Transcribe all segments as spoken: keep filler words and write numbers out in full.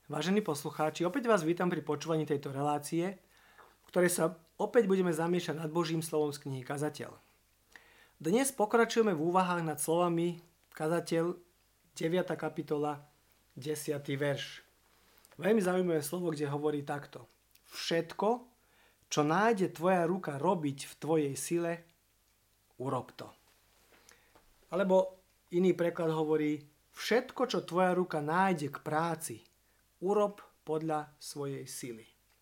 Vážení poslucháči, opäť vás vítam pri počúvaní tejto relácie, v ktorej sa opäť budeme zamýšľať nad Božím slovom z knihy Kazateľ. Dnes pokračujeme v úvahách nad slovami Kazateľ, deviata kapitola, desiaty verš. Veľmi zaujímavé slovo, kde hovorí takto. Všetko, čo nájde tvoja ruka robiť v tvojej sile, urob to. Alebo iný preklad hovorí, všetko, čo tvoja ruka nájde k práci, urob podľa svojej sily.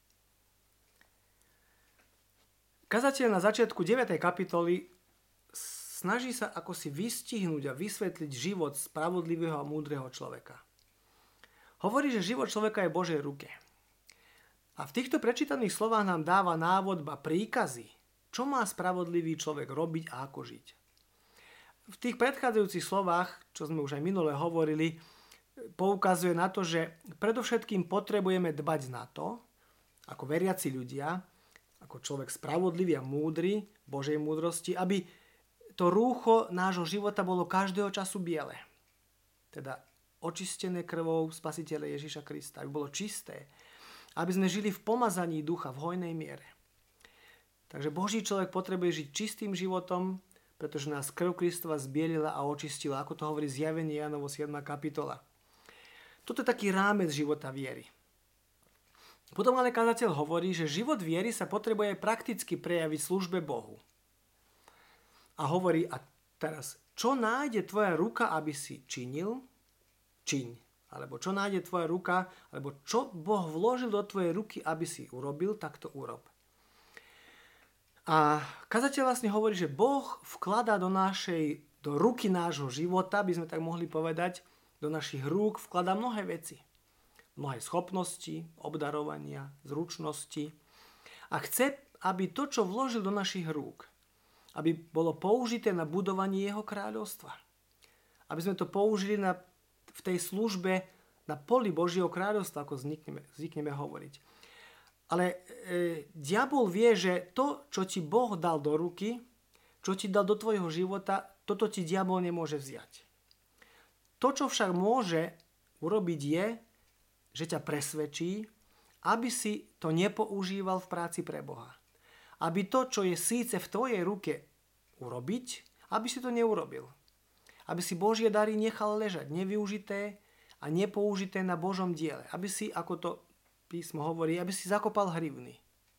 Kazateľ na začiatku deviatej kapitoly snaží sa ako si vystihnúť a vysvetliť život spravodlivého a múdreho človeka. Hovorí, že život človeka je v Božej ruke. A v týchto prečítaných slovách nám dáva návod ba príkazy, čo má spravodlivý človek robiť a ako žiť. V tých predchádzajúcich slovách, čo sme už aj minule hovorili, poukazuje na to, že predovšetkým potrebujeme dbať na to, ako veriaci ľudia, ako človek spravodlivý a múdry, Božej múdrosti, aby to rúcho nášho života bolo každého času biele. Teda očistené krvou Spasiteľa Ježiša Krista, aby bolo čisté, aby sme žili v pomazaní ducha v hojnej miere. Takže Boží človek potrebuje žiť čistým životom, pretože nás krv Kristova zbielila a očistila, ako to hovorí Zjavenie Jánovo siedma kapitola. Toto je taký rámec života viery. Potom ale kazateľ hovorí, že život viery sa potrebuje prakticky prejaviť v službe Bohu. A hovorí, a teraz, čo nájde tvoja ruka, aby si činil? Čiň. Alebo čo nájde tvoja ruka, alebo čo Boh vložil do tvojej ruky, aby si urobil, tak to urob. A kazateľ vlastne hovorí, že Boh vkladá do našej, do ruky nášho života, by sme tak mohli povedať, do našich rúk vkladá mnohé veci. Mnohé schopnosti, obdarovania, zručnosti. A chce, aby to, čo vložil do našich rúk, aby bolo použité na budovanie jeho kráľovstva. Aby sme to použili na, v tej službe na poli Božieho kráľovstva, ako zvykneme, zvykneme hovoriť. Ale e, diabol vie, že to, čo ti Boh dal do ruky, čo ti dal do tvojho života, toto ti diabol nemôže vziať. To, čo však môže urobiť je, že ťa presvedčí, aby si to nepoužíval v práci pre Boha. Aby to, čo je síce v tvojej ruke urobiť, aby si to neurobil. Aby si Božie dary nechal ležať nevyužité a nepoužité na Božom diele. Aby si, ako to písmo hovorí, aby si zakopal hrivny.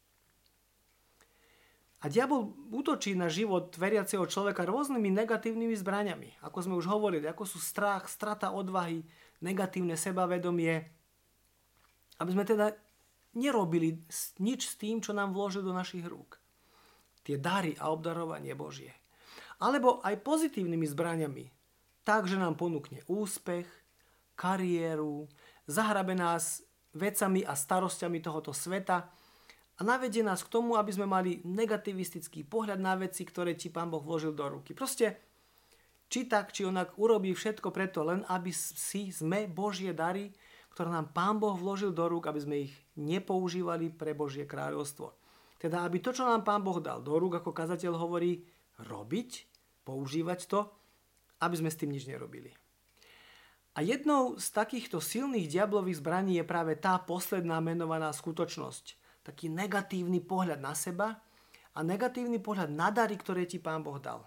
A diabol útočí na život veriaceho človeka rôznymi negatívnymi zbraňami. Ako sme už hovorili, ako sú strach, strata odvahy, negatívne sebavedomie. Aby sme teda nerobili nič s tým, čo nám vložil do našich rúk. Tie dary a obdarovanie Božie. Alebo aj pozitívnymi zbraňami. Tak, že nám ponúkne úspech, kariéru, zahrabe nás vecami a starosťami tohoto sveta, a navedie nás k tomu, aby sme mali negativistický pohľad na veci, ktoré ti Pán Boh vložil do ruky. Proste, či tak, či onak urobí všetko preto, len aby si sme Božie dary, ktoré nám Pán Boh vložil do rúk, aby sme ich nepoužívali pre Božie kráľovstvo. Teda, aby to, čo nám Pán Boh dal do rúk, ako kazateľ hovorí, robiť, používať to, aby sme s tým nič nerobili. A jednou z takýchto silných diablových zbraní je práve tá posledná menovaná skutočnosť. Taký negatívny pohľad na seba a negatívny pohľad na dary, ktoré ti Pán Boh dal.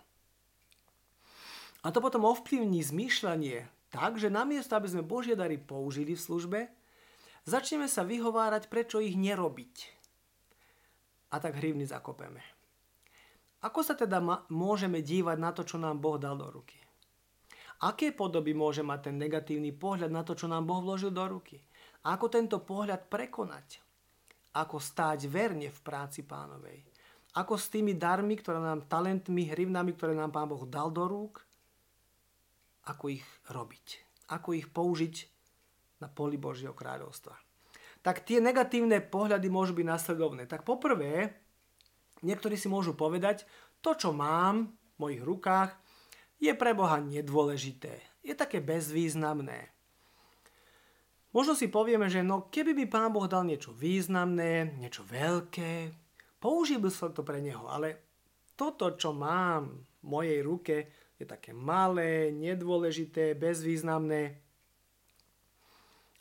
A to potom ovplyvní zmýšľanie tak, že namiesto, aby sme Božie dary použili v službe, začneme sa vyhovárať, prečo ich nerobiť. A tak hrivny zakopeme. Ako sa teda ma- môžeme dívať na to, čo nám Boh dal do ruky? Aké podoby môže mať ten negatívny pohľad na to, čo nám Boh vložil do ruky? A ako tento pohľad prekonať? Ako stáť verne v práci Pánovej. Ako s tými darmi, ktoré nám, talentmi, hrivnami, ktoré nám Pán Boh dal do rúk, ako ich robiť. Ako ich použiť na poli Božieho kráľovstva. Tak tie negatívne pohľady môžu byť následovné. Tak poprvé, niektorí si môžu povedať, to, čo mám v mojich rukách, je pre Boha nedôležité. Je také bezvýznamné. Možno si povieme, že no keby mi Pán Boh dal niečo významné, niečo veľké, použil by som to pre Neho, ale toto, čo mám v mojej ruke, je také malé, nedôležité, bezvýznamné.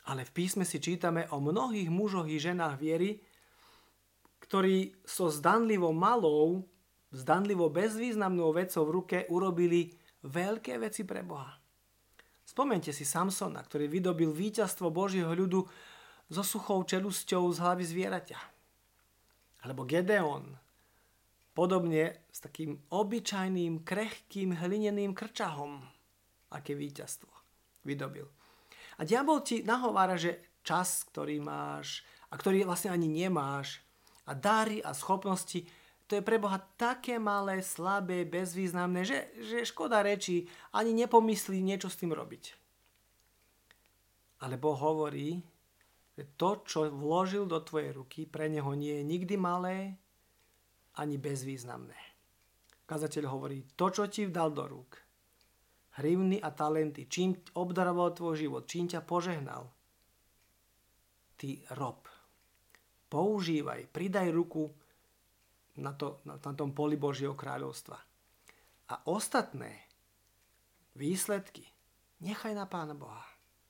Ale v písme si čítame o mnohých mužoch i ženách viery, ktorí so zdanlivo malou, zdanlivo bezvýznamnou vecou v ruke urobili veľké veci pre Boha. Spomeňte si Samsona, ktorý vydobil víťazstvo Božieho ľudu so suchou čelusťou z hlavy zvieraťa. Alebo Gedeon, podobne s takým obyčajným, krehkým, hlineným krčahom, aké víťazstvo vydobil. A diabol ti nahovára, že čas, ktorý máš a ktorý vlastne ani nemáš, a dary a schopnosti, to je pre Boha také malé, slabé, bezvýznamné, že, že škoda reči, ani nepomyslí niečo s tým robiť. Ale Boh hovorí, že to, čo vložil do tvojej ruky, pre neho nie je nikdy malé, ani bezvýznamné. Kazateľ hovorí, to, čo ti dal do rúk, hrivny a talenty, čím obdaroval tvoj život, čím ťa požehnal, ty rob. Používaj, pridaj ruku na, to, na, na tom poli Božieho kráľovstva. A ostatné výsledky nechaj na Pána Boha.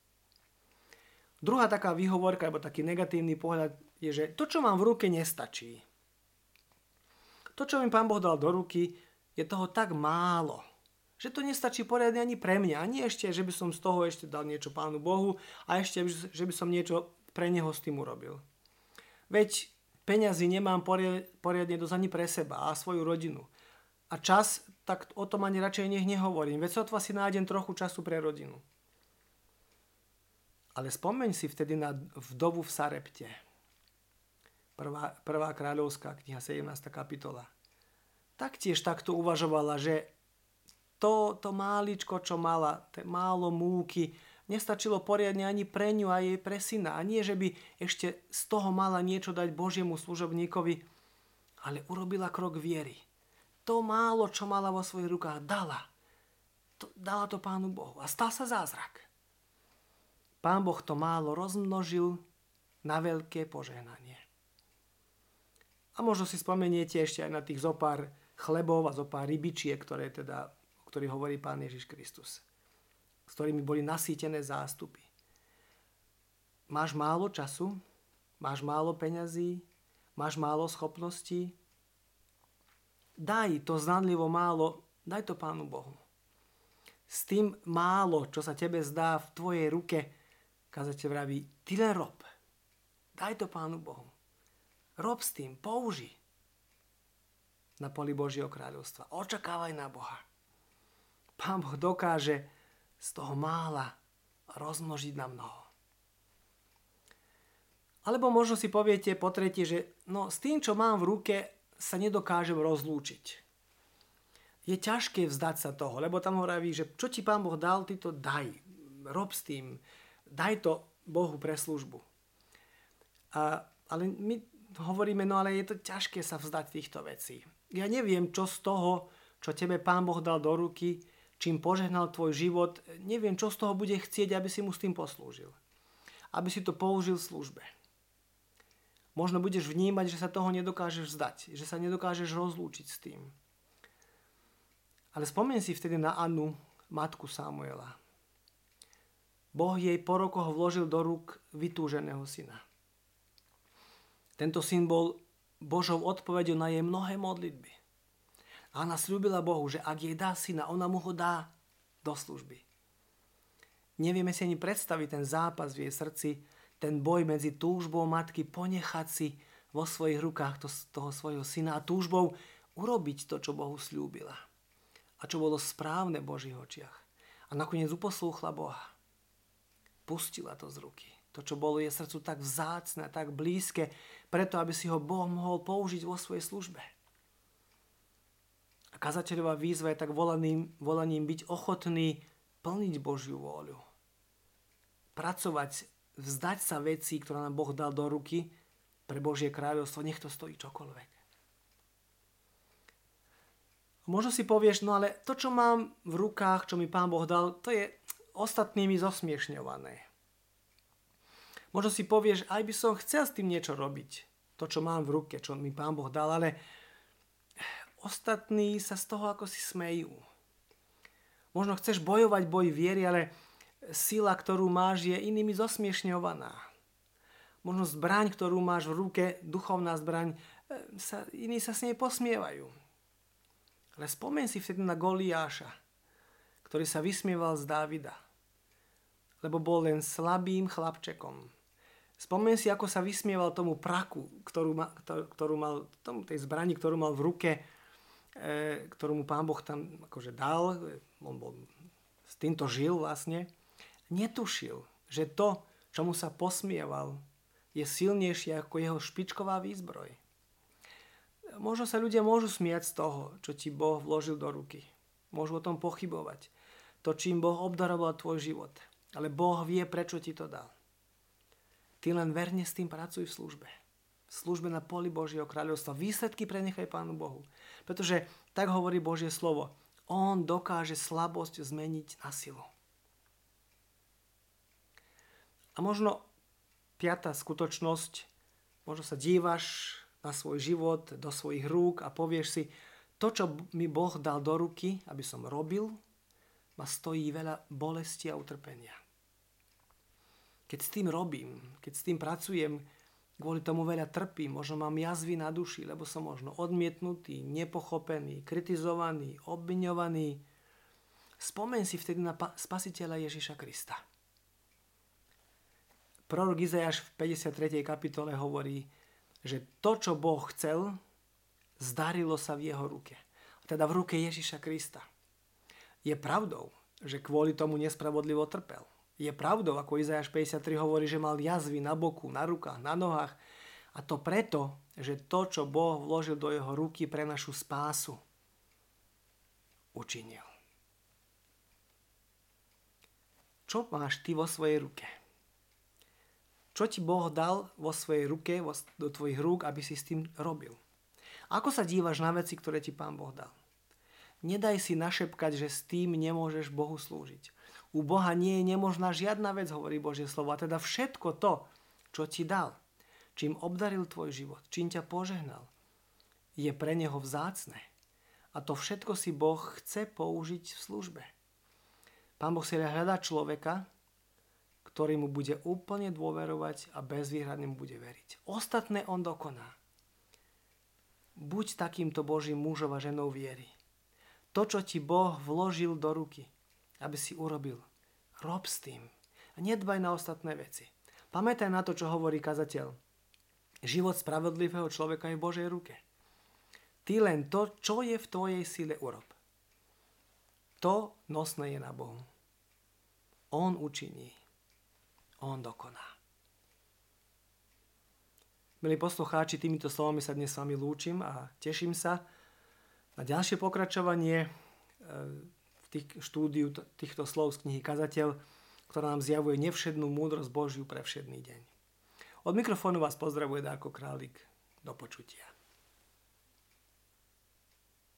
Druhá taká výhovorka, alebo taký negatívny pohľad je, že to, čo mám v ruke, nestačí. To, čo mi Pán Boh dal do ruky, je toho tak málo, že to nestačí poriadne ani pre mňa. Ani ešte, že by som z toho ešte dal niečo Pánu Bohu a ešte, že by som niečo pre Neho s tým urobil. Veď peňazí nemám poriadne dosť ani pre seba a svoju rodinu. A čas, tak o tom ani radšej nech nehovorím. Veď sotva si nájdem trochu času pre rodinu. Ale spomeň si vtedy na vdovu v Sarepte. Prvá, prvá kráľovská kniha, sedemnásta kapitola. Taktiež takto uvažovala, že to, to máličko, čo mala, to málo múky, nestačilo poriadne ani pre ňu a jej pre syna. A nie, že by ešte z toho mala niečo dať Božiemu služobníkovi, ale urobila krok viery. To málo, čo mala vo svojich rukách, dala. To, dala to Pánu Bohu a stal sa zázrak. Pán Boh to málo rozmnožil na veľké požehnanie. A možno si spomeniete ešte aj na tých zopár chlebov a zopár rybičiek, ktoré teda, o ktorých hovorí Pán Ježiš Kristus, s ktorými boli nasýtené zástupy. Máš málo času, máš málo peňazí, máš málo schopností. Daj to zdanlivo málo, daj to Pánu Bohu. S tým málo, čo sa tebe zdá v tvojej ruke, kazateľ vraví, ty len rob. Daj to Pánu Bohu. Rob s tým, použi na poli Božieho kráľovstva. Očakávaj na Boha. Pán Boh dokáže z toho mála rozmnožiť na mnoho. Alebo možno si poviete po tretie, že no, s tým, čo mám v ruke, sa nedokážem rozlúčiť. Je ťažké vzdať sa toho, lebo tam hovorí, že čo ti Pán Boh dal, ty to daj. Rob s tým. Daj to Bohu pre službu. A, ale my hovoríme, no ale je to ťažké sa vzdať týchto vecí. Ja neviem, čo z toho, čo tebe Pán Boh dal do ruky, čím požehnal tvoj život, neviem, čo z toho bude chcieť, aby si mu s tým poslúžil. Aby si to použil v službe. Možno budeš vnímať, že sa toho nedokážeš vzdať, že sa nedokážeš rozlúčiť s tým. Ale spomeň si vtedy na Annu, matku Samuela. Boh jej po rokoch vložil do rúk vytúženého syna. Tento syn bol Božou odpoveďou na jej mnohé modlitby. A ona sľúbila Bohu, že ak jej dá syna, ona mu ho dá do služby. Nevieme si ani predstaviť ten zápas v jej srdci, ten boj medzi túžbou matky ponechať si vo svojich rukách to, toho svojho syna a túžbou urobiť to, čo Bohu sľúbila. A čo bolo správne v Božích očiach. A nakoniec uposlúchla Boha. Pustila to z ruky. To, čo bolo jej srdcu tak vzácne, tak blízke, preto, aby si ho Boh mohol použiť vo svojej službe. A kazateľová výzva je tak volaním, volaním byť ochotný plniť Božiu vôľu. Pracovať, vzdať sa vecí, ktoré nám Boh dal do ruky pre Božie kráľovstvo, nech to stojí čokoľvek. Možno si povieš, no ale to, čo mám v rukách, čo mi Pán Boh dal, to je ostatnými zosmiešňované. Možno si povieš, aj by som chcel s tým niečo robiť. To, čo mám v ruke, čo mi Pán Boh dal, ale ostatní sa z toho ako si smejú. Možno chceš bojovať boj viery, ale sila, ktorú máš, je inými zosmiešňovaná. Možno zbraň, ktorú máš v ruke, duchovná zbraň, sa, iní sa s nej posmievajú. Ale spomeň si vtedy na Goliáša, ktorý sa vysmieval z Dávida, lebo bol len slabým chlapčekom. Spomeň si, ako sa vysmieval tomu praku, ktorú, ma, ktorú mal, tomu, tej zbrani, ktorú mal v ruke, e, ktorú mu Pán Boh tam akože dal. On bol, s týmto žil vlastne. Netušil, že to, čomu sa posmieval, je silnejšie ako jeho špičková výzbroj. Možno sa ľudia môžu smiať z toho, čo ti Boh vložil do ruky. Môžu o tom pochybovať. To, čím Boh obdaroval tvoj život. Ale Boh vie, prečo ti to dal. Ty len verne s tým pracuj v službe. V službe na poli Božieho kráľovstva. Výsledky prenechaj Pánu Bohu. Pretože tak hovorí Božie slovo. On dokáže slabosť zmeniť na silu. A možno piata skutočnosť. Možno sa dívaš na svoj život, do svojich rúk a povieš si, to, čo mi Boh dal do ruky, aby som robil, ma stojí veľa bolesti a utrpenia. Keď s tým robím, keď s tým pracujem, kvôli tomu veľa trpím, možno mám jazvy na duši, lebo som možno odmietnutý, nepochopený, kritizovaný, obviňovaný. Spomeň si vtedy na Spasiteľa Ježiša Krista. Prorok Izajáš v päťdesiatej tretej kapitole hovorí, že to, čo Boh chcel, zdarilo sa v jeho ruke. Teda v ruke Ježiša Krista. Je pravdou, že kvôli tomu nespravodlivo trpel. Je pravdou, ako Izajáš päťdesiattri hovorí, že mal jazvy na boku, na rukách, na nohách. A to preto, že to, čo Boh vložil do jeho ruky pre našu spásu, učinil. Čo máš ty vo svojej ruke? Čo ti Boh dal vo svojej ruke, do tvojich rúk, aby si s tým robil? Ako sa dívaš na veci, ktoré ti Pán Boh dal? Nedaj si našepkať, že s tým nemôžeš Bohu slúžiť. U Boha nie je nemožná žiadna vec, hovorí Božie slovo. A teda všetko to, čo ti dal, čím obdaril tvoj život, čím ťa požehnal, je pre neho vzácne. A to všetko si Boh chce použiť v službe. Pán Boh si hľadá človeka, ktorý mu bude úplne dôverovať a bezvýhradne mu bude veriť. Ostatné on dokoná. Buď takýmto Božím mužom a ženou viery. To, čo ti Boh vložil do ruky, aby si urobil, rob s tým. A nedbaj na ostatné veci. Pamätaj na to, čo hovorí kazateľ. Život spravodlivého človeka je v Božej ruke. Ty len to, čo je v tvojej sile, urob. To nosné je na Bohu. On učiní. On dokoná. Milí poslucháči, týmito slovami sa dnes s vami lúčim a teším sa na ďalšie pokračovanie v tých štúdiu týchto slov z knihy Kazateľ, ktorá nám zjavuje nevšednú múdrosť Božiu pre všedný deň. Od mikrofónu vás pozdravuje Darko Králik. Do počutia.